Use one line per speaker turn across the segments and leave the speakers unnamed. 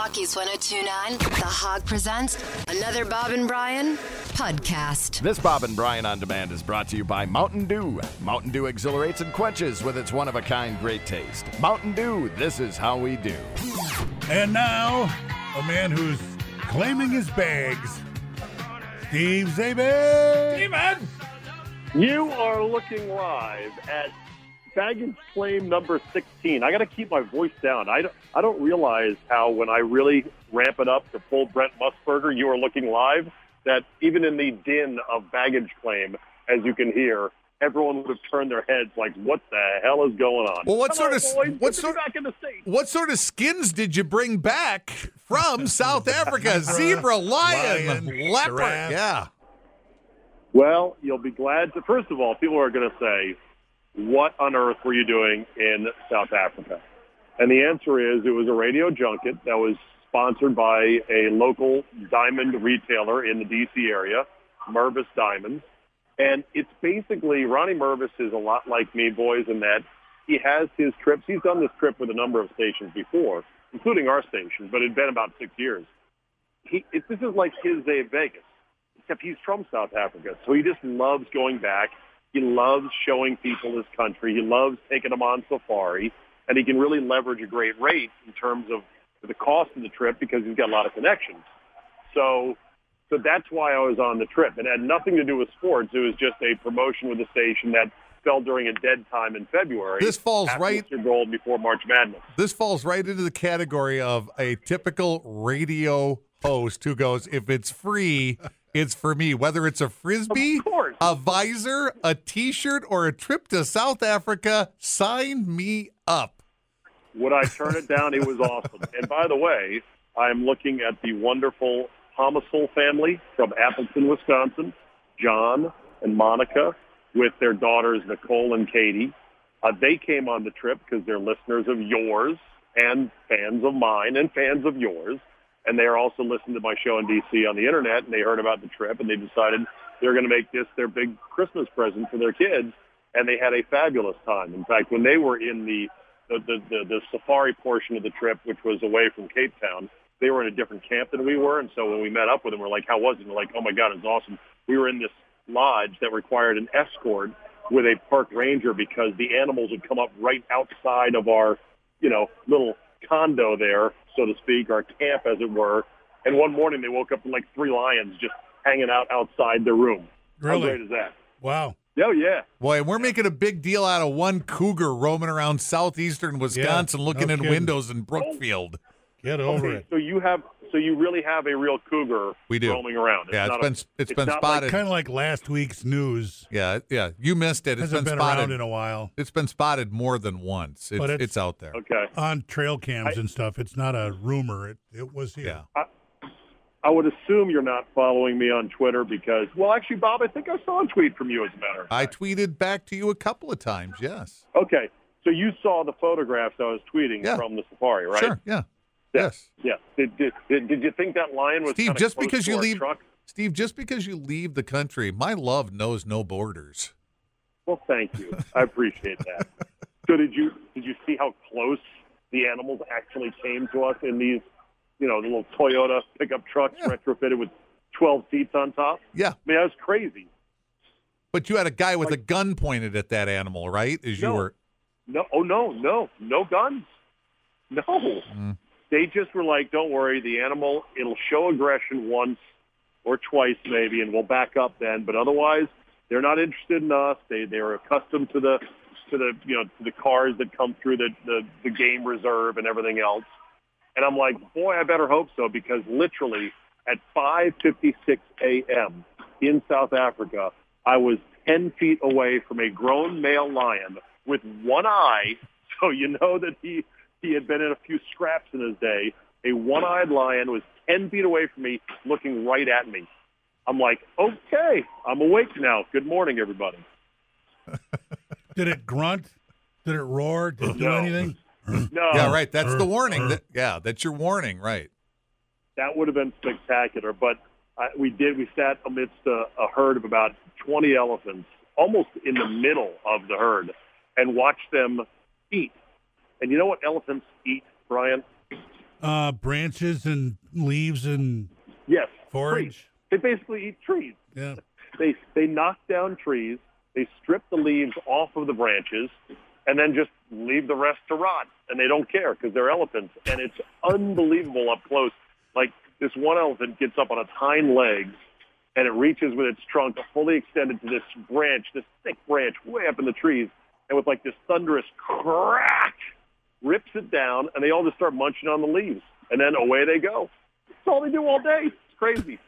Rockies 102.9, The Hog presents another Bob and Brian podcast.
This Bob and Brian On Demand is brought to you by Mountain Dew. Mountain Dew exhilarates and quenches with its one-of-a-kind great taste. Mountain Dew, this is how we do.
And now, a man who's claiming his bags, Steve Zabin.
Steven! You are looking live at baggage claim number 16. I got to keep my voice down. I don't realize how when I really ramp it up to full Brent Musburger, you are looking live, that even in the din of baggage claim, as you can hear, everyone would have turned their heads like, what the hell is going on?
Well,
What
sort of skins did you bring back from South Africa? Zebra, lion, leopard.
giraffe.
Yeah.
Well, you'll be glad to, first of all, people are going to say, what on earth were you doing in South Africa? And the answer is it was a radio junket that was sponsored by a local diamond retailer in the D.C. area, Mervis Diamonds. And it's basically, Ronnie Mervis is a lot like me, boys, in that he has his trips. He's done this trip with a number of stations before, including our station, but it had been about 6 years. This is like his day at Vegas, except he's from South Africa. So he just loves going back. He loves showing people his country. He loves taking them on safari. And he can really leverage a great rate in terms of the cost of the trip because he's got a lot of connections. So that's why I was on the trip. It had nothing to do with sports. It was just a promotion with the station that fell during a dead time in February.
This falls
after
right.
Mr. Gold before March Madness.
This falls right into the category of a typical radio host who goes, if it's free, it's for me. Whether it's a Frisbee,
Of course.
a visor, a T-shirt, or a trip to South Africa, sign me up.
Would I turn it down? It was awesome. And by the way, I'm looking at the wonderful Homisol family from Appleton, Wisconsin, John and Monica, with their daughters Nicole and Katie. They came on the trip because they're listeners of yours and fans of mine and fans of yours. And they are also listening to my show in D.C. on the Internet, and they heard about the trip, and they decided they were going to make this their big Christmas present for their kids, and they had a fabulous time. In fact, when they were in the safari portion of the trip, which was away from Cape Town, they were in a different camp than we were, and so when we met up with them, we're like, how was it? And they're like, oh, my God, it's awesome. We were in this lodge that required an escort with a park ranger because the animals would come up right outside of our, little condo there, so to speak, our camp, as it were. And one morning they woke up with like 3 lions just hanging out outside their room.
Really?
How great is that?
Wow.
Oh, yeah.
Boy, and we're making a big deal out of one cougar roaming around southeastern Wisconsin looking
no
in
kidding.
windows in Brookfield.
Get over
Okay,
it.
so you really have a real cougar
We do.
roaming around.
Yeah, it's been
not
spotted.
Kind of like last week's news.
Yeah. You missed it. It's
Hasn't
been
been
spotted
around in a while.
It's been spotted more than once.
But
It's out there.
Okay.
On trail cams and stuff. It's not a rumor. It was here.
Yeah.
I would assume you're not following me on Twitter because, well, actually, Bob, I think I saw a tweet from you, as a matter of fact.
I tweeted back to you a couple of times, yes.
Okay. So you saw the photographs I was tweeting
Yeah.
from the safari, right?
Sure, yeah. Yes.
Yeah. Did you think that lion was
Steve,
kinda
just
close
because
to
you
our
leave
truck?
Steve, just because you leave the country, my love knows no borders.
Well, thank you. I appreciate that. So did you see how close the animals actually came to us in these, the little Toyota pickup trucks retrofitted with 12 seats on top?
Yeah.
I mean, that was crazy.
But you had a guy with a gun pointed at that animal, right? As you
No.
were
No guns. No.
Mm.
They just were like, don't worry, the animal, it'll show aggression once or twice maybe, and we'll back up then. But otherwise, they're not interested in us. They're accustomed to the cars that come through the game reserve and everything else. And I'm like, boy, I better hope so, because literally at 5:56 a.m. in South Africa, I was 10 feet away from a grown male lion with one eye. So you know that he had been in a few scraps in his day. A one-eyed lion was 10 feet away from me, looking right at me. I'm like, okay, I'm awake now. Good morning, everybody.
Did it grunt? Did it roar? Did it do
No.
anything?
No.
Yeah, right. That's the warning. That's your warning, right?
That would have been spectacular. But we sat amidst a herd of about 20 elephants, almost in the middle of the herd, and watched them eat. And you know what elephants eat, Brian?
Branches and leaves and
Yes,
forage.
trees. They basically eat trees.
Yeah.
They knock down trees, they strip the leaves off of the branches, and then just leave the rest to rot. And they don't care because they're elephants. And it's unbelievable up close. Like this one elephant gets up on its hind legs, and it reaches with its trunk fully extended to this branch, this thick branch way up in the trees, and with like this thunderous crack, rips it down, and they all just start munching on the leaves. And then away they go. That's all they do all day. It's crazy.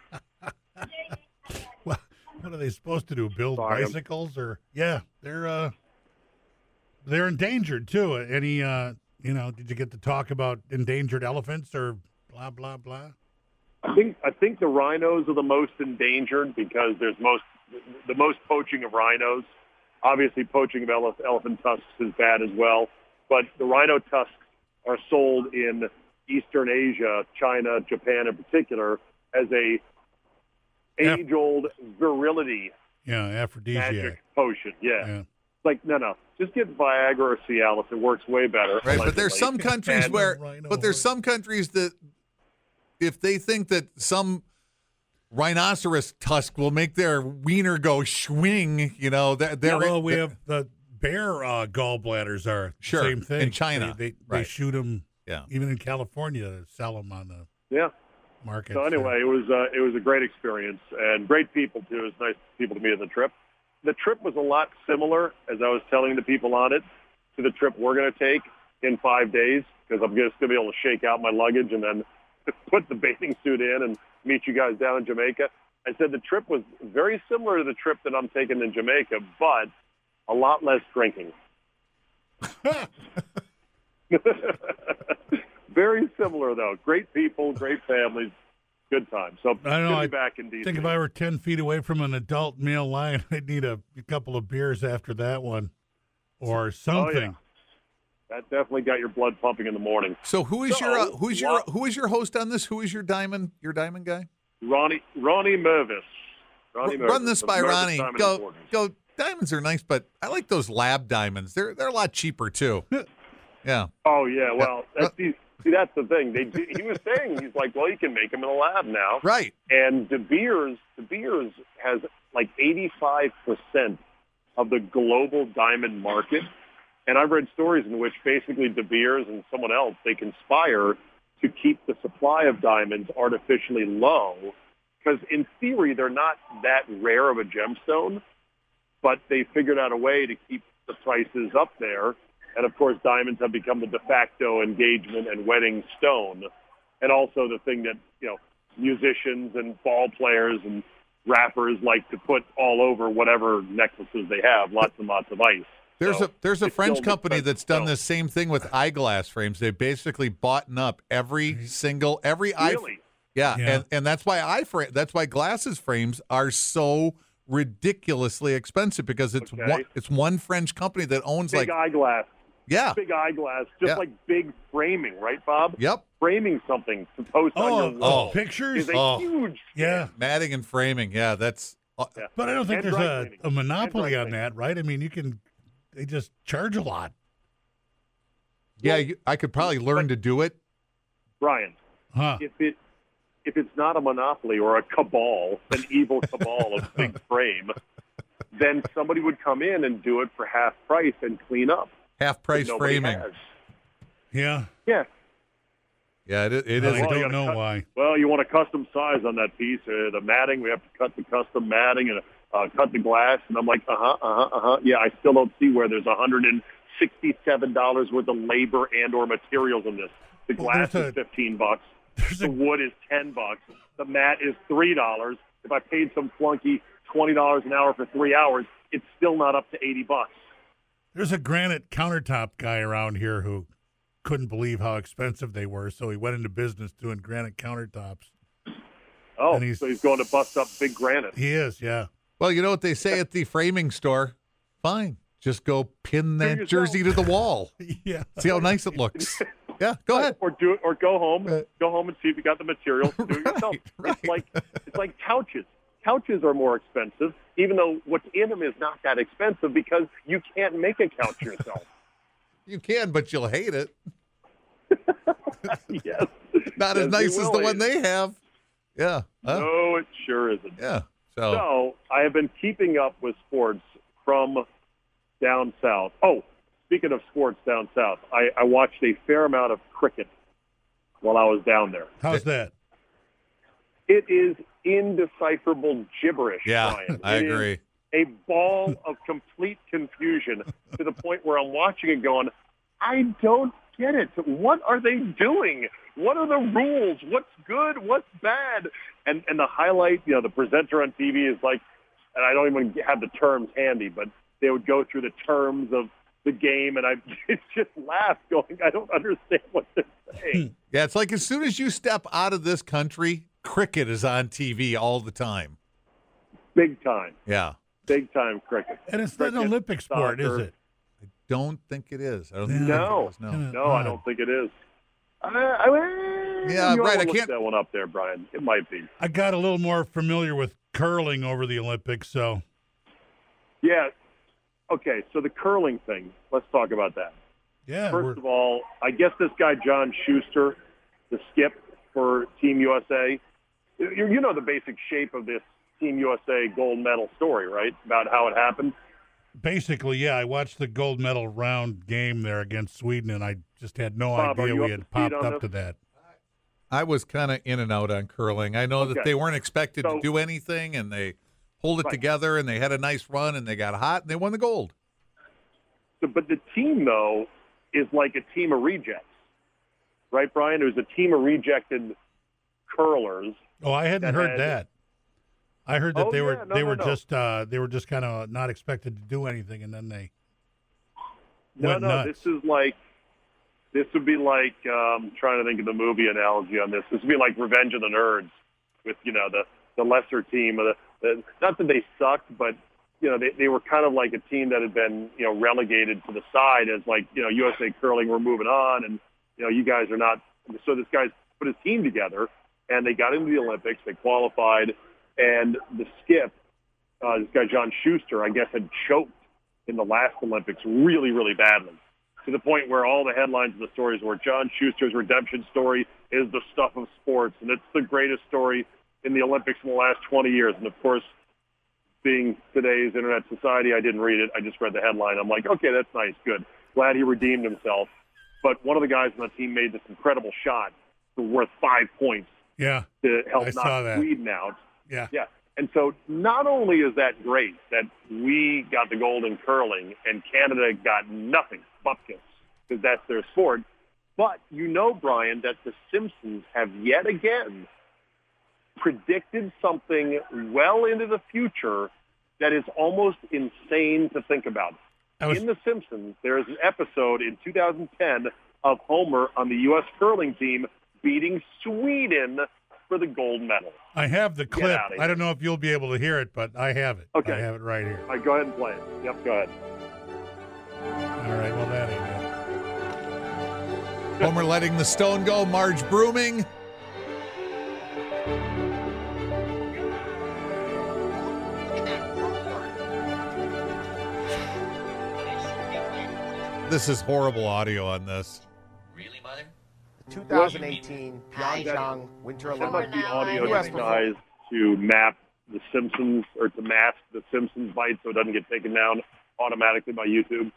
What are they supposed to do? Build
Sorry.
bicycles or they're endangered too. Any did you get to talk about endangered elephants or blah blah blah?
I think the rhinos are the most endangered because there's the most poaching of rhinos. Obviously, poaching of elephant tusks is bad as well. But the rhino tusks are sold in Eastern Asia, China, Japan in particular, as a age-old virility
aphrodisiac
magic potion. Yeah.
Yeah.
Like, no. Just get Viagra or Cialis. It works way better.
Right, but there's
allegedly.
some countries
And-
where,
Rhino
but there's
horse.
some countries that, if they think that some rhinoceros tusk will make their wiener go swing, they're
we have the bear gallbladders are
Sure,
the same thing
in China.
They
Right.
shoot them.
Yeah.
Even in California, to sell them on the
Yeah.
market.
So anyway, it was a great experience and great people too. It was nice people to meet on the trip. The trip was a lot similar, as I was telling the people on it, to the trip we're going to take in 5 days because I'm just going to be able to shake out my luggage and then put the bathing suit in and meet you guys down in Jamaica. I said the trip was very similar to the trip that I'm taking in Jamaica, but a lot less drinking. Very similar, though. Great people, great families, good times. So
I know.
good to
I
be back in D.C.
think if I were 10 feet away from an adult male lion, I'd need a couple of beers after that one or something.
That definitely got your blood pumping in the morning.
So who is
So,
who is your host on this? Who is your diamond guy?
Ronnie Mervis.
Run this by
Mervis
Ronnie.
Diamond
Go.
Importers.
Diamonds are nice, but I like those lab diamonds. They're a lot cheaper too. Yeah.
Oh yeah, well see that's the thing. He was saying he's like, well, you can make them in a lab now,
Right.
And De Beers has like 85% of the global diamond market. And I've read stories in which basically De Beers and someone else, they conspire to keep the supply of diamonds artificially low because in theory they're not that rare of a gemstone, but they figured out a way to keep the prices up there. And of course, diamonds have become the de facto engagement and wedding stone, and also the thing that musicians and ball players and rappers like to put all over whatever necklaces they have. Lots and lots of ice.
There's
So
a
it's
French
still
company
expensive
that's done
stone.
the same thing with eyeglass frames. They basically bought up every eye.
Really?
Yeah, and that's why glasses frames are so ridiculously expensive because it's
Okay.
one French company that owns
Big eyeglass.
yeah.
Big eyeglass. Just
Yeah.
like big framing, right, Bob?
Yep.
Framing something to post on your wall
Pictures?
is a huge
Yeah.
Matting and framing. Yeah, that's
Yeah.
But I don't think
And
there's
dry
a
cleaning.
monopoly
And
on
dry
that, right? I mean, they just charge a lot.
I could probably learn to do it.
Brian.
Huh.
If it's not a monopoly or a cabal, an evil cabal of big frame, then somebody would come in and do it for half price and clean up.
Half price
Nobody
framing.
has.
Yeah.
Yeah.
Yeah, it
I
is.
Well, you
don't
gotta
know
cut-
why.
Well, you want a custom size on that piece. The matting, we have to cut the custom matting and cut the glass. And I'm like, Yeah, I still don't see where there's $167 worth of labor and or materials in this. The
Well,
glass
there's
is $15.
There's
The
a
wood is $10. The mat is $3. If I paid some flunky $20 an hour for 3 hours, it's still not up to $80.
There's a granite countertop guy around here who couldn't believe how expensive they were, so he went into business doing granite countertops.
Oh,
And he's-
so he's going to bust up big granite.
He is, yeah.
Well, you know what they say at the framing store? Fine. Just go pin that
yourself.
jersey to the wall.
Yeah.
See how nice it looks. Yeah, go ahead.
Or do it, or go home and see if you got the materials to do it yourself.
Right.
It's like couches. Couches are more expensive, even though what's in them is not that expensive because you can't make a couch yourself.
You can, but you'll hate it.
Yes.
Not as
Yes,
nice
we
as
will.
the one they have. Yeah. Huh?
No, it sure isn't.
Yeah.
So I have been keeping up with sports from down south. Oh, speaking of sports down south, I watched a fair amount of cricket while I was down there.
How's that?
It is indecipherable gibberish,
Yeah,
Brian.
I
It is
agree.
a ball of complete confusion to the point where I'm watching it going, I don't get it. What are they doing? What are the rules? What's good? What's bad? And the highlight, the presenter on TV is like, and I don't even have the terms handy, but they would go through the terms of the game, and I just laugh going, I don't understand what they're saying.
Yeah, it's like as soon as you step out of this country, cricket is on TV all the time.
Big time.
Yeah.
Big time cricket.
And it's not an
Cricket,
Olympic sport, is
soccer.
it?
Don't think it is. I don't think
No.
it is. No.
No, I don't think it is.
Yeah,
you
right, I
Look
can't-
that one up there, Brian. It might be.
I got a little more familiar with curling over the Olympics, so
Yeah. Okay, so the curling thing. Let's talk about that.
yeah.
First of all, I guess this guy John Schuster, the skip for Team USA, you know the basic shape of this Team USA gold medal story, right? About how it happened.
Basically, yeah, I watched the gold medal round game there against Sweden, and I just had no
Bob, are
idea
you
we
up to
had
speed
popped
on
up
this?
to that.
I was kind of in and out on curling. I know that
Okay.
they weren't expected to
So-
do anything, and they pulled it
Right.
together, and they had a nice run, and they got hot, and they won the gold.
So, but the team, though, is like a team of rejects. Right, Brian? There's a team of rejected curlers.
Oh, I hadn't
that
heard
had-
that. I heard that
Oh,
they were
yeah, no,
they
no,
were
no.
just kind of not expected to do anything, and then they
No,
went
no,
nuts.
this would be like trying to think of the movie analogy on this. This would be like Revenge of the Nerds with the lesser team. Not that they sucked, but they were kind of like a team that had been relegated to the side as like USA Curling, we're moving on, and you guys are not. So this guy's put his team together, and they got into the Olympics. They qualified, and the skip, this guy John Schuster, I guess, had choked in the last Olympics really, really badly, to the point where all the headlines of the stories were John Schuster's redemption story is the stuff of sports, and it's the greatest story in the Olympics in the last 20 years. And, of course, being today's internet society, I didn't read it. I just read the headline. I'm like, okay, that's nice, good. Glad he redeemed himself. But one of the guys on the team made this incredible shot for worth 5 points
yeah,
to help
I saw
knock
that.
Sweden out.
yeah.
Yeah. And so not only is that great that we got the gold in curling and Canada got nothing, bupkis, because that's their sport, but Brian, that the Simpsons have yet again predicted something well into the future that is almost insane to think about. In The Simpsons, there is an episode in 2010 of Homer on the U.S. curling team beating Sweden for the gold medal.
I have the clip.
outta here.
I don't know if you'll be able to hear it, but I have it.
Okay.
I have it right here.
All right, go ahead and play it. Yep, go ahead.
All right, well, that ain't it.
Homer letting the stone go, Marge brooming. This is horrible audio on this.
Really, Mother?
2018 Pyeongchang Winter
That must
Olympics.
be audio
US
disguised to map The Simpsons or to mask The Simpsons bite so it doesn't get taken down automatically by YouTube.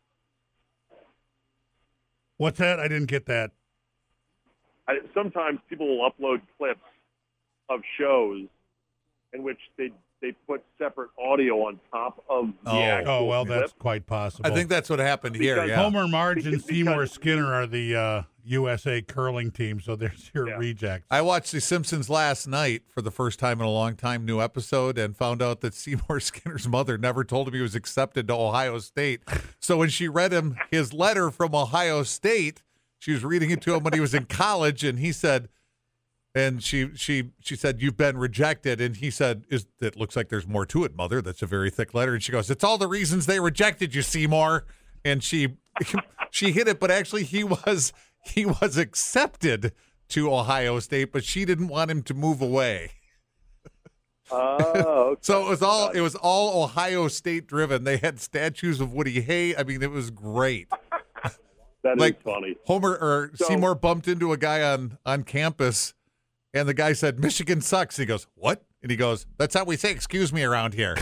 What's that? I didn't get that.
Sometimes people will upload clips of shows in which they put separate audio on top of the actual
Oh, well,
clip.
that's quite possible.
I think that's what happened here.
Because
Yeah.
Homer, Marge, and
Because-
Seymour Skinner are the USA curling team, so there's your
Yeah.
rejects.
I watched The Simpsons last night for the first time in a long time, new episode, and found out that Seymour Skinner's mother never told him he was accepted to Ohio State. So when she read him his letter from Ohio State, she was reading it to him when he was in college, and he said, and she said, "You've been rejected," and he said, "It looks like there's more to it, Mother. That's a very thick letter." And she goes, "It's all the reasons they rejected you, Seymour." And she hit it, but actually he was accepted to Ohio State, but she didn't want him to move away.
Oh, okay.
So it was all Ohio State driven. They had statues of Woody Hay. I mean, it was great.
That
like
is funny.
Homer or
So-
Seymour bumped into a guy on campus, and the guy said, "Michigan sucks." He goes, "What?" And he goes, "That's how we say excuse me around here."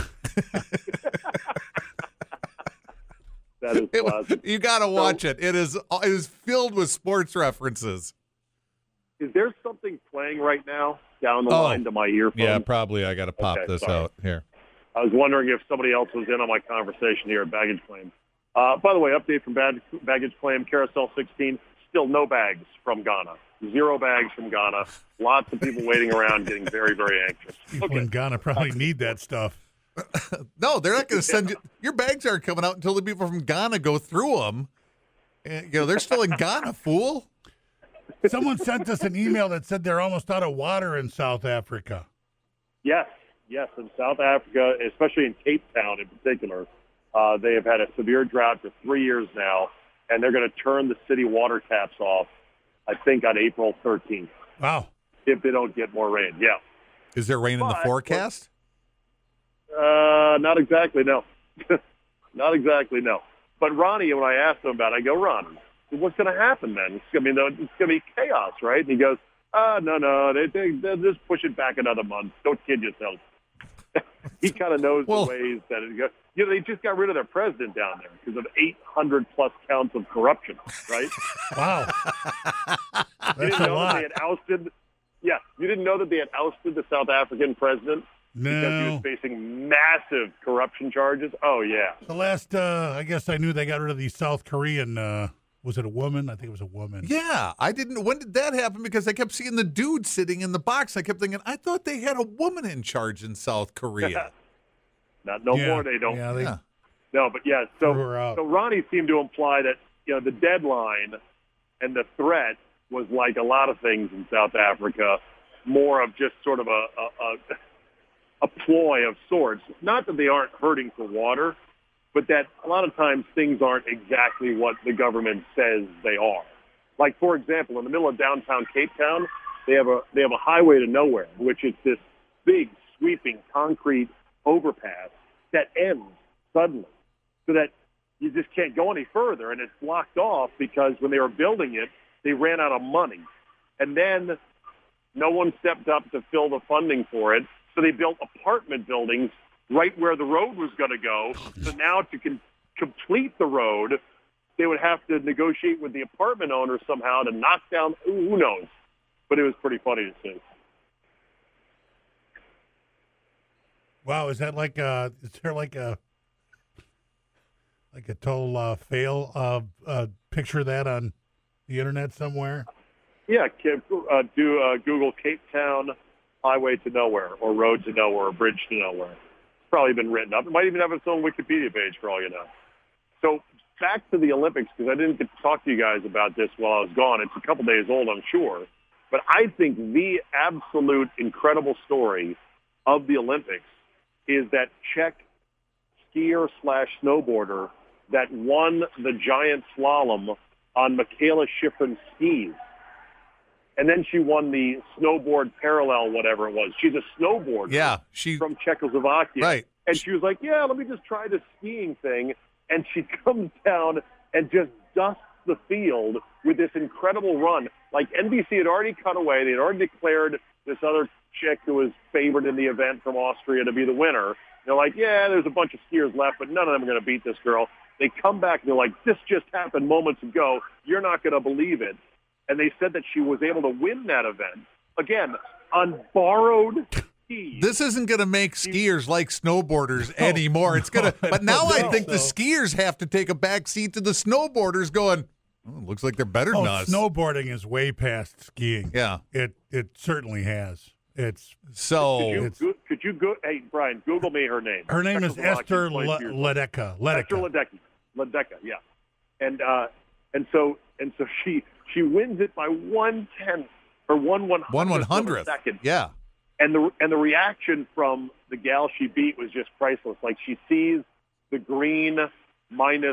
That is classic.
You got to watch it. It is filled with sports references.
Is there something playing right now down the line to my earphones?
Yeah, probably. I got to pop
Okay,
this
sorry.
out here.
I was wondering if somebody else was in on my conversation here at Baggage Claim. By the way, update from Baggage Claim, Carousel 16, still no bags from Ghana. 0 bags from Ghana. Lots of people waiting around getting very, very anxious.
People in Ghana probably need that stuff.
No, they're not going to send you. Your bags aren't coming out until the people from Ghana go through them. And, they're still in Ghana, fool.
Someone sent us an email that said they're almost out of water in South Africa.
Yes, in South Africa, especially in Cape Town in particular, they have had a severe drought for 3 years now, and they're going to turn the city water taps off, I think, on April 13th,
Wow.
if they don't get more rain. Yeah.
Is there rain in the
But-
forecast?
Not exactly, no. Not exactly, no. But Ronnie, when I asked him about it, I go, Ron, what's going to happen then? It's going to be chaos, right? And he goes, no, they'll just push it back another month. Don't kid yourself. He kind of knows
Well-
the ways that it goes. They just got rid of their president down there because of 800-plus counts of corruption, right?
Wow.
You
That's
didn't
a
know that
lot.
they had ousted. Yeah, you didn't know that they had ousted the South African president because he
No.
was facing massive corruption charges. Oh yeah,
The last, I guess I knew they got rid of the South Korean, was it a woman? I think it was a woman.
Yeah, I didn't. When did that happen? Because I kept seeing the dude sitting in the box. I kept thinking, I thought they had a woman in charge in South Korea.
not no
Yeah,
more. They don't.
Yeah, they,
Yeah.
No, but yeah. So
Threw her out.
so Ronnie seemed to imply that the deadline and the threat was like a lot of things in South Africa, more of just sort of a ploy of sorts. Not that they aren't hurting for water, but that a lot of times things aren't exactly what the government says they are. Like, for example, in the middle of downtown Cape Town, they have a highway to nowhere, which is this big, sweeping concrete overpass that ends suddenly, so that you just can't go any further, and it's blocked off because when they were building it, they ran out of money. And then no one stepped up to fill the funding for it, so they built apartment buildings right where the road was going to go. So now to complete the road, they would have to negotiate with the apartment owner somehow to knock down, who knows. But it was pretty funny to see.
wow, is that like is there like a total fail? Picture that on the internet somewhere?
Yeah, do Google Cape Town Highway to Nowhere or Road to Nowhere or Bridge to Nowhere. It's probably been written up. It might even have its own Wikipedia page for all you know. So back to the Olympics, because I didn't get to talk to you guys about this while I was gone. It's a couple days old, I'm sure. But I think the absolute incredible story of the Olympics is that Czech skier/snowboarder that won the giant slalom on Michaela Schifrin's skis. And then she won the snowboard parallel, whatever it was. She's a snowboarder
Yeah,
from Czechoslovakia.
Right.
And she was like, yeah, let me just try this skiing thing. And she comes down and just dusts the field with this incredible run. Like NBC had already cut away. They had already declared this other chick who was favored in the event from Austria to be the winner. They're like, yeah, there's a bunch of skiers left, but none of them are going to beat this girl. They come back and they're like, this just happened moments ago. You're not going to believe it. And they said that she was able to win that event, again, on borrowed skis.
This isn't going to make skiers like snowboarders anymore. It's going to, but now I think the skiers have to take a back seat to the snowboarders going, oh, looks like they're better than us.
Snowboarding is way past skiing.
Yeah.
It certainly has. It's
So,
Could you go? Hey, Brian, Google me her name.
her name is Esther
Czechoslovakian
Ledecka.
Esther Ledecka, yeah. And so she wins it by 1/10 or 1/100th
1/100th.
second.
Yeah.
And the reaction from the gal she beat was just priceless. Like she sees the green minus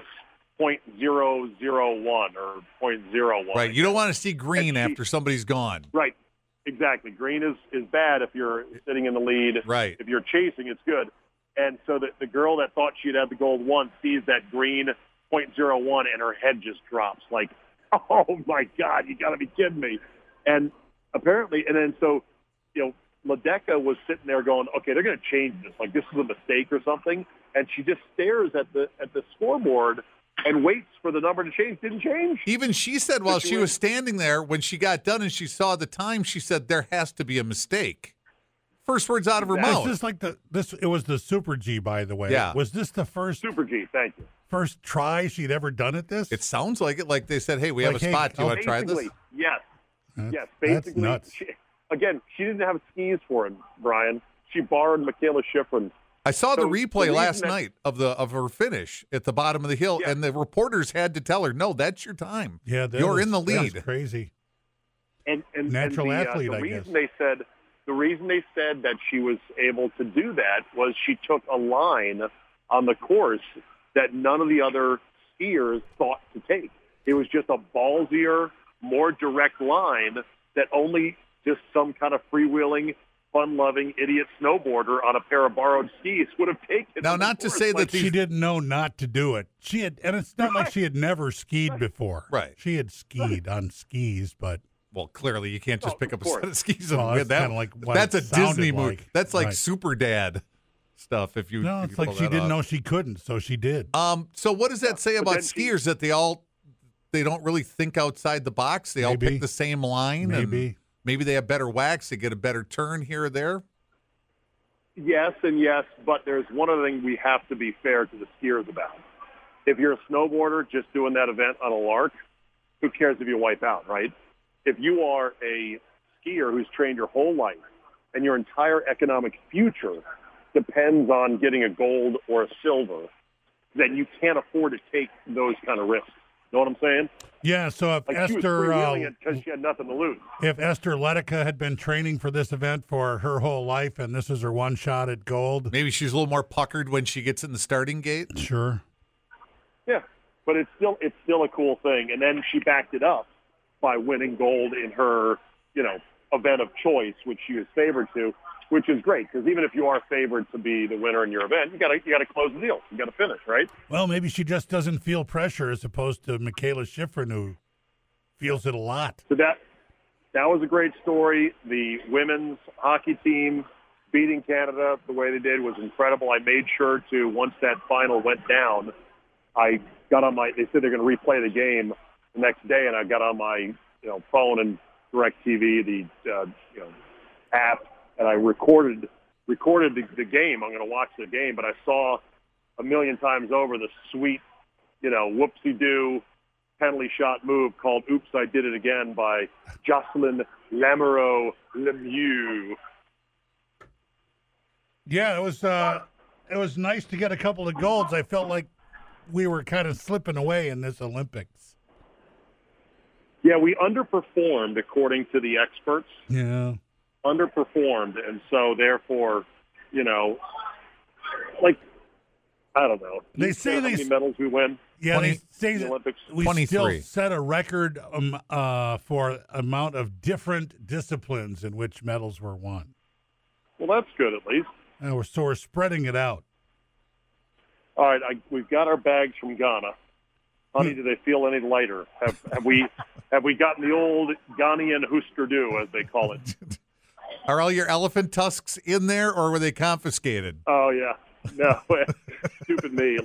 0.001 or 0.01.
Right. You don't want to see green
And she-
after somebody's gone.
Right. Exactly. Green is bad if you're sitting in the lead.
Right.
If you're chasing, it's good. And so the girl that thought she'd had the gold once sees that green .01 and her head just drops. Like, oh my God, you got to be kidding me! And apparently, and then so, Ledecky was sitting there going, okay, they're going to change this. Like, this is a mistake or something. And she just stares at the scoreboard and waits for the number to change. Didn't change.
Even she said while she was standing there, when she got done and she saw the time, she said, there has to be a mistake. First words out of her mouth.
Is this like it was the Super G, by the way.
Yeah.
Was this the first
Super G, thank you.
first try she'd ever done at this?
It sounds like it. Like they said, hey, we have a spot. Do you want to try this?
Yes. Yes,
That's
basically.
nuts.
She didn't have skis for him, Brian. She borrowed Michaela Schifrin's.
I saw the
So
replay
the
last
reason
night of her finish at the bottom of the hill,
Yeah.
and the reporters had to tell her, no, that's your time.
Yeah,
You're in the lead.
That's crazy.
And
Natural
the,
athlete,
the
I
reason
guess.
the reason they said that she was able to do that was she took a line on the course that none of the other skiers thought to take. It was just a ballsier, more direct line that only just some kind of freewheeling, fun-loving idiot snowboarder on a pair of borrowed skis would have taken.
Now,
on the
not to
course.
say that
Like,
these-
She didn't know not to do it. She had, and it's not like she had never skied before.
Right.
She had skied on skis, but
Well, clearly you can't just
Oh,
pick
of
up a set
course.
of skis
Well,
and
that's
that.
kinda like what
That's a
it sounded
Disney movie.
like.
That's like
Right.
Super Dad stuff. If you
no,
if
it's
you
like
pull
she
that
didn't
off.
know she couldn't, so she did.
So what does that say
but
about
then she-
skiers that they don't really think outside the box? They all
Maybe.
pick the same line.
Maybe.
And maybe they have better wax. They get a better turn here or there.
yes and yes, but there's one other thing we have to be fair to the skiers about. If you're a snowboarder just doing that event on a lark, who cares if you wipe out, right? If you are a skier who's trained your whole life and your entire economic future depends on getting a gold or a silver, then you can't afford to take those kind of risks. Know what I'm saying?
Yeah, so if
Like she was
Esther
freewheeling it because she had nothing to lose.
if Esther Ledecky had been training for this event for her whole life and this is her one shot at gold,
Maybe she's a little more puckered when she gets in the starting gate.
sure.
Yeah, but it's still a cool thing. And then she backed it up by winning gold in her, event of choice, which she was favored to, which is great because even if you are favored to be the winner in your event, you got to close the deal. You got to finish, right?
Well, maybe she just doesn't feel pressure as opposed to Michaela Schifrin, who feels it a lot.
So that was a great story. The women's hockey team beating Canada the way they did was incredible. I made sure to, once that final went down, I got on they said they're going to replay the game the next day, and I got on my phone and DirecTV, the app, and I recorded the game. I'm going to watch the game, but I saw a million times over the sweet, whoopsie-doo penalty shot move called Oops, I Did It Again by Jocelyn Lamoureux Lemieux.
Yeah, it was nice to get a couple of golds. I felt like we were kind of slipping away in this Olympics.
Yeah, we underperformed according to the experts.
Yeah.
Underperformed, and so therefore, I don't know.
They say
how many medals we win.
Yeah,
20
they say
in the
that
Olympics.
we
23.
still set a record for amount of different disciplines in which medals were won.
Well, that's good at least.
So we're spreading it out.
All right, we've got our bags from Ghana. Honey, do they feel any lighter? Have we gotten the old Ghanaian Husker Du, as they call it?
Are all your elephant tusks in there, or were they confiscated?
Oh yeah, no, stupid me.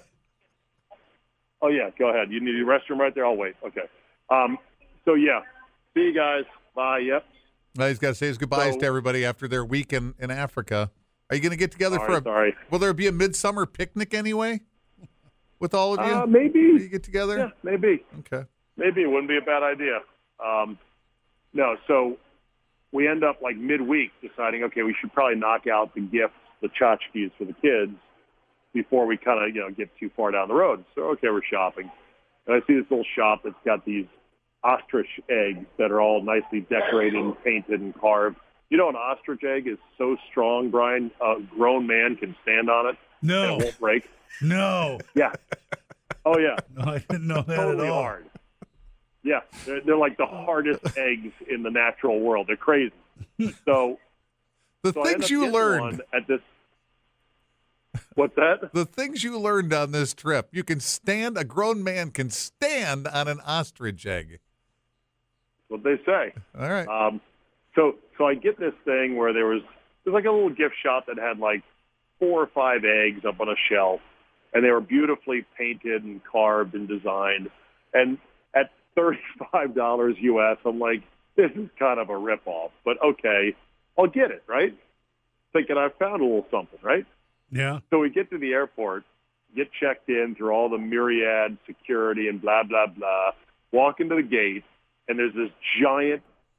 Oh yeah, go ahead. You need a restroom right there. I'll wait. Okay. So yeah, see you guys. Bye. Yep.
Now he's got to say his goodbyes
So-
to everybody after their week in Africa. Are you going to get together for
Sorry.
Will there be a midsummer picnic anyway? With all of you?
Maybe.
You get together?
Yeah, maybe.
Okay.
Maybe it wouldn't be a bad idea. No, so we end up midweek deciding, okay, we should probably knock out the gifts, the tchotchkes for the kids before we kind of, get too far down the road. So, okay, we're shopping. And I see this little shop that's got these ostrich eggs that are all nicely decorated and painted and carved. You know, an ostrich egg is so strong, Brian, a grown man can stand on it and
No,
it won't break.
no,
Yeah. Oh, yeah.
no, I didn't know that
Totally
at all.
hard. Yeah, they're like the hardest eggs in the natural world. They're crazy. So
The
I end
things
up
you
getting
learned.
one at this. What's that?
The things you learned on this trip. You can stand, a grown man can stand on an ostrich egg.
What they say.
All right.
So I get this thing where there's like a little gift shop that had like 4 or 5 eggs up on a shelf, and they were beautifully painted and carved and designed. And at $35 US, I'm like, this is kind of a ripoff, but okay, I'll get it, right? Thinking I found a little something, right?
Yeah.
So we get to the airport, get checked in through all the myriad security and blah, blah, blah, walk into the gate, and there's this giant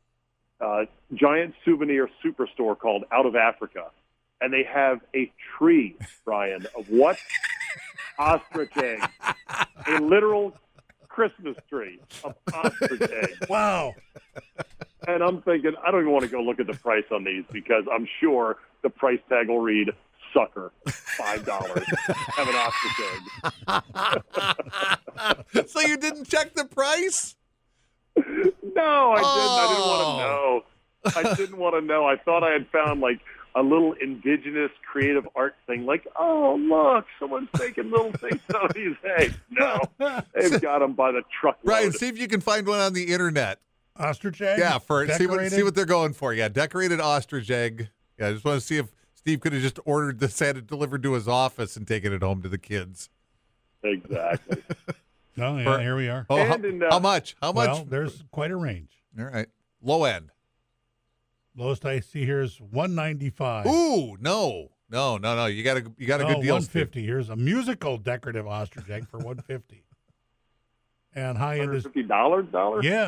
souvenir superstore called Out of Africa. And they have a tree, Brian, of what? Ostrich eggs. A literal Christmas tree of ostrich eggs.
Wow.
And I'm thinking, I don't even want to go look at the price on these because I'm sure the price tag will read, sucker, $5. Have an ostrich egg.
So you didn't check the price?
No, I didn't want to know. I thought I had found like a little indigenous creative art thing. Like, oh, look, someone's making little things out of these eggs. No, they've got them by the truckload.
Ryan, see if you can find one on the internet.
Ostrich egg?
Yeah, see
Decorated?
what they're going for. Yeah, decorated ostrich egg. Yeah, I just want to see if Steve could have just ordered this, had it delivered to his office and taken it home to the kids.
Exactly.
Oh, yeah, here we are.
Oh,
And
how much? How much?
Well, there's quite a range.
All right. Low end.
Lowest I see here is $195.
Ooh, no. You got a good deal.
$150. Here's a musical decorative ostrich egg for $150. And high end is
$150?
Yeah.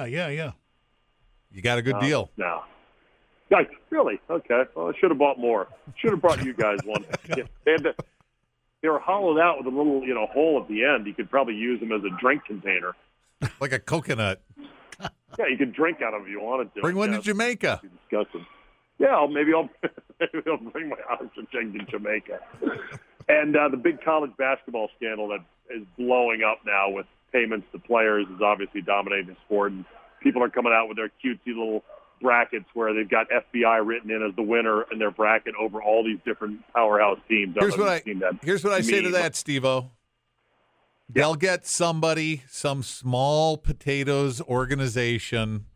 You got a good deal.
No. Like, really? Okay. Well, I should have bought more. Should have brought you guys one. Yeah, they were hollowed out with a little, hole at the end. You could probably use them as a drink container.
Like a coconut.
Yeah, you could drink out of them if you wanted to.
Bring one to Jamaica.
Disgusting. Yeah, maybe I'll bring my ostrich egg to Jamaica. And the big college basketball scandal that is blowing up now with payments to players is obviously dominating the sport. And people are coming out with their cutesy little brackets where they've got FBI written in as the winner in their bracket over all these different powerhouse teams.
Here's what I say to that, Steve-O. They'll get somebody, some small potatoes organization.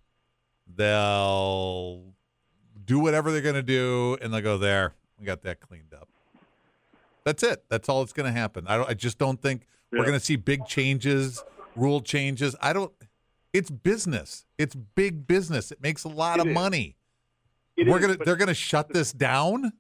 They'll do whatever they're going to do, and they'll go, there, we got that cleaned up. That's it. That's all that's going to happen. I just don't think we're going to see big changes, rule changes. It's business. It's big business. It makes a lot of money. They're going to shut this down?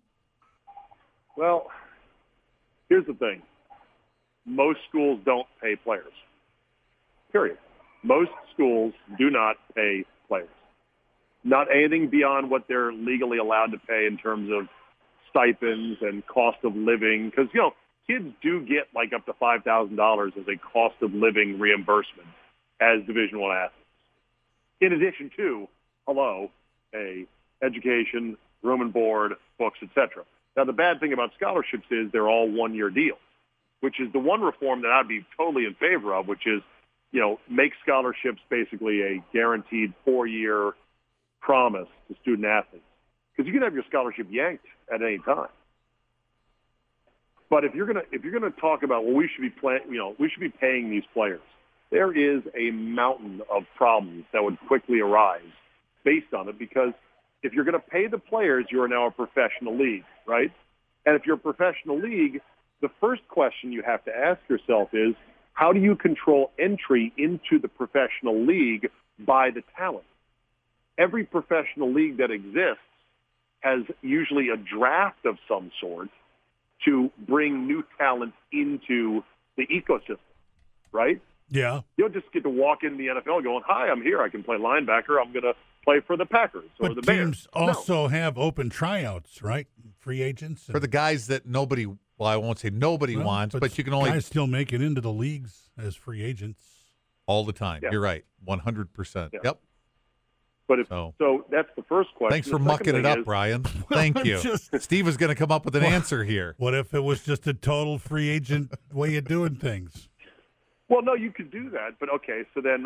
Well, here's the thing. Most schools don't pay players. Period. Most schools do not pay players. Not anything beyond what they're legally allowed to pay in terms of stipends and cost of living. Because, kids do get like up to $5,000 as a cost of living reimbursement as Division I athletes. In addition to, a education, room and board, books, etc. Now, the bad thing about scholarships is they're all one-year deals, which is the one reform that I'd be totally in favor of, which is, make scholarships basically a guaranteed 4-year promise to student athletes. Because you can have your scholarship yanked at any time. But if you're gonna talk about, well, we should be paying these players, there is a mountain of problems that would quickly arise based on it. Because if you're going to pay the players, you are now a professional league, right? And if you're a professional league, the first question you have to ask yourself is, how do you control entry into the professional league by the talent? Every professional league that exists has usually a draft of some sort to bring new talent into the ecosystem, right?
Yeah.
You don't just get to walk into the NFL going, hi, I'm here. I can play linebacker. I'm going to play for the Packers or the Bears.
Teams also have open tryouts, right? Free agents.
For the guys that nobody, well, I won't say nobody wants, but you can only.
Guys still make it into the leagues as free agents.
All the time.
Yeah.
You're right. 100%. Yep.
But so that's the first question.
Thanks for mucking it up, Brian. Thank you. Steve is going to come up with an answer here.
What if it was just a total free agent way of doing things?
Well, no, you could do that. But, okay, so then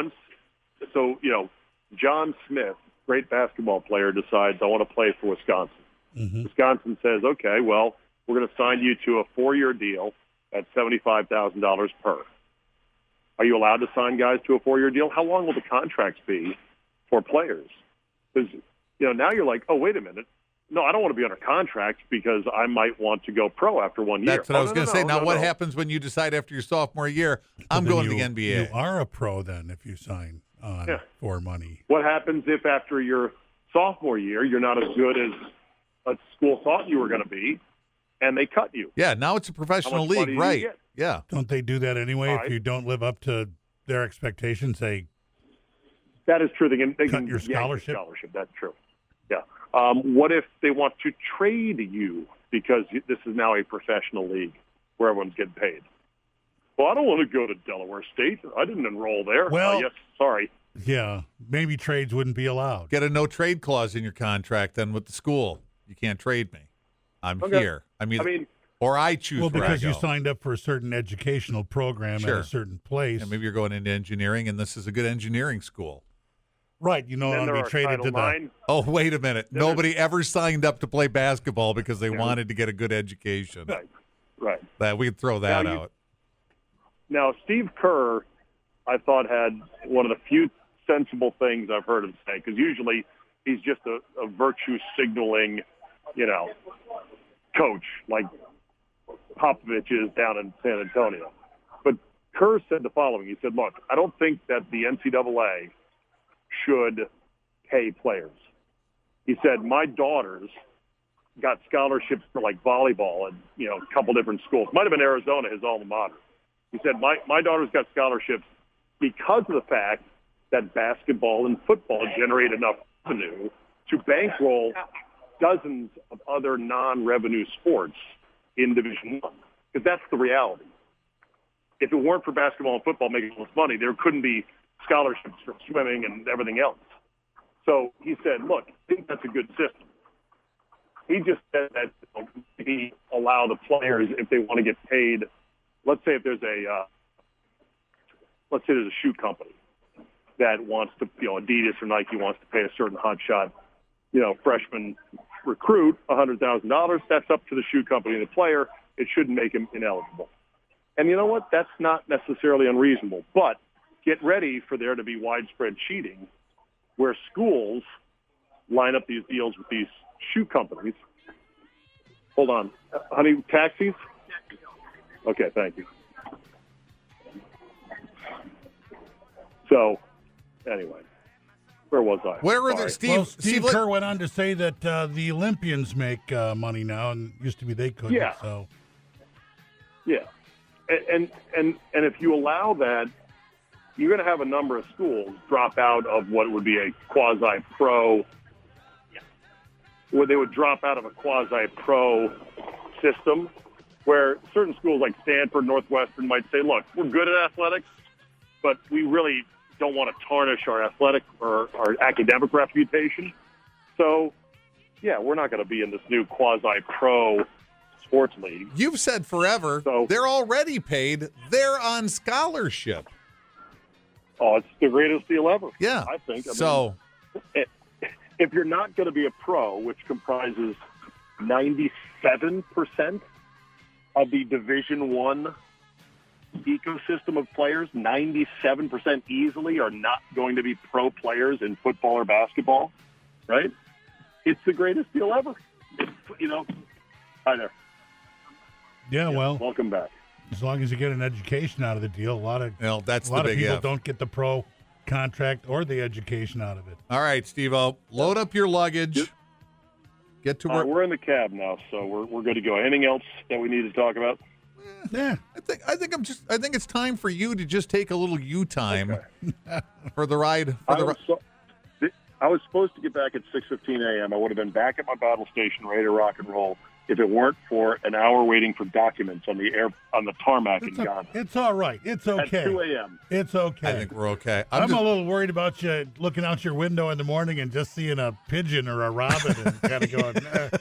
John Smith, great basketball player, decides, I want to play for Wisconsin. Mm-hmm. Wisconsin says, okay, well, we're going to sign you to a 4-year deal at $75,000 per. Are you allowed to sign guys to a 4-year deal? How long will the contracts be for players? Because, now you're like, oh, wait a minute. No, I don't want to be under contract because I might want to go pro after 1 year.
That's what I was going to say. Now, what happens when you decide after your sophomore year, I'm going to the NBA?
You are a pro then if you sign on for money.
What happens if after your sophomore year you're not as good as a school thought you were going to be, and they cut you?
Yeah, now it's a professional league, right? Yeah.
Don't they do that anyway if you don't live up to their expectations?
That is true. They
cut
can
your scholarship.
That's true. Yeah. What if they want to trade you because this is now a professional league where everyone's getting paid? Well, I don't want to go to Delaware State. I didn't enroll there.
Well,
yes, sorry.
Yeah, maybe trades wouldn't be allowed.
Get a no-trade clause in your contract then with the school. You can't trade me. I'm here. I mean, or I choose where I go.
Well, because you signed up for a certain educational program at a certain place.
And maybe you're going into engineering, and this is a good engineering school.
Right, I'll be traded to the...
Oh, wait a minute. Nobody ever signed up to play basketball because they wanted to get a good education.
Right.
That we could throw that out.
Now, Steve Kerr, I thought, had one of the few sensible things I've heard him say, because usually he's just a virtue signaling, coach like Popovich is down in San Antonio. But Kerr said the following. He said, look, I don't think that the NCAA should pay players. He said, my daughters got scholarships for like volleyball and, a couple different schools. Might have been Arizona, his alma mater. He said, my daughters got scholarships because of the fact that basketball and football generate enough revenue to bankroll dozens of other non-revenue sports in Division I. Because that's the reality. If it weren't for basketball and football making all this money, there couldn't be scholarships for swimming and everything else. So he said, look, I think that's a good system. He just said that he allow the players, if they want to get paid, let's say if there's let's say there's a shoe company that wants to, Adidas or Nike wants to pay a certain hotshot, freshman recruit $100,000. That's up to the shoe company and the player. It shouldn't make him ineligible. And you know what? That's not necessarily unreasonable. But get ready for there to be widespread cheating where schools line up these deals with these shoe companies. Hold on. Honey, taxis? Okay, thank you. So, anyway, where was I?
Where were the
Steve Kerr went on to say that the Olympians make money now, and used to be they couldn't.
Yeah.
So.
Yeah, and if you allow that, you're going to have a number of schools drop out of what would be a quasi-pro, where they would drop out of a quasi-pro system, where certain schools like Stanford, Northwestern might say, look, we're good at athletics, but we really don't want to tarnish our athletic or our academic reputation. So, yeah, we're not going to be in this new quasi-pro sports league.
You've said forever, they're already paid. They're on scholarship.
Oh, it's the greatest deal ever.
Yeah.
I think. If you're not going to be a pro, which comprises 97% of the Division I ecosystem of players, 97% easily are not going to be pro players in football or basketball, right? It's the greatest deal ever. Hi there.
Yeah, well.
Welcome back.
As long as you get an education out of the deal, a lot of people don't get the pro contract or the education out of it.
All right, Steve-O, load up your luggage. Yep. Get to work.
We're in the cab now, so we're good to go. Anything else that we need to talk about?
Yeah,
I think it's time for you to just take a little time for the ride.
I was supposed to get back at 6:15 a.m. I would have been back at my battle station ready to rock and roll if it weren't for an hour waiting for documents on the tarmac in Ghana.
It's all right. It's okay.
At 2 a.m.
It's okay.
I think we're okay.
I'm a little worried about you looking out your window in the morning and just seeing a pigeon or a robin and kind of going,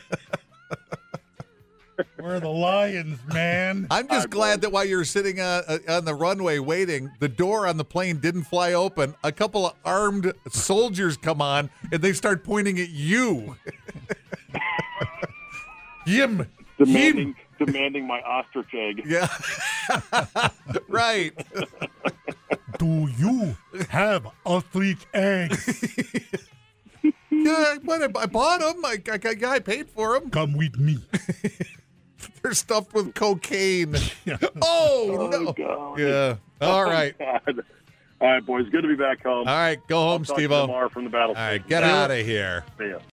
where are the lions, man?
I'm just glad that while you're sitting on the runway waiting, the door on the plane didn't fly open. A couple of armed soldiers come on, and they start pointing at you. Yim,
demanding my ostrich egg.
Yeah. Right.
Do you have ostrich eggs?
Yeah, I bought them. I paid for them.
Come with me.
They're stuffed with cocaine. Oh, no.
God.
Yeah. All right.
God. All right, boys. Good to be back home.
All right. Go home,
Talk to you
Steve-O.
tomorrow from the battlefield.
All right. Get out of here.
See ya.